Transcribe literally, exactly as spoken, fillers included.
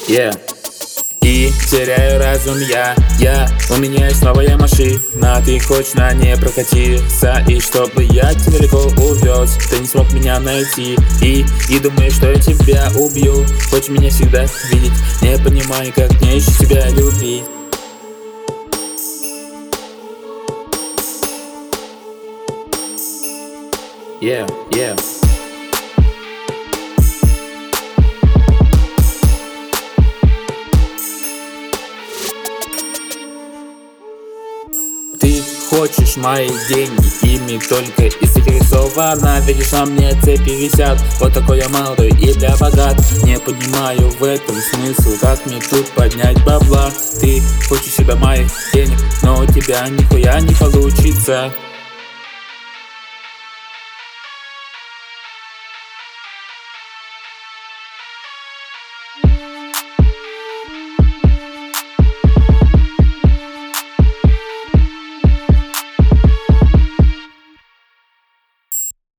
Yeah. И теряю разум я, я У меня есть новая машина, ты хочешь на ней прокатиться. И чтобы я тебя далеко увез, ты не смог меня найти. И, и думаешь, что я тебя убью. Хочешь меня всегда видеть, не понимаю, как мне еще тебя любить. Yeah, yeah. Ты хочешь мои деньги, ими только и заинтересована. Видишь, на мне цепи висят, вот такой я молодой и для богат. Не понимаю в этом смысл, как мне тут поднять бабла. Ты хочешь себе моих денег, но у тебя нихуя не получится.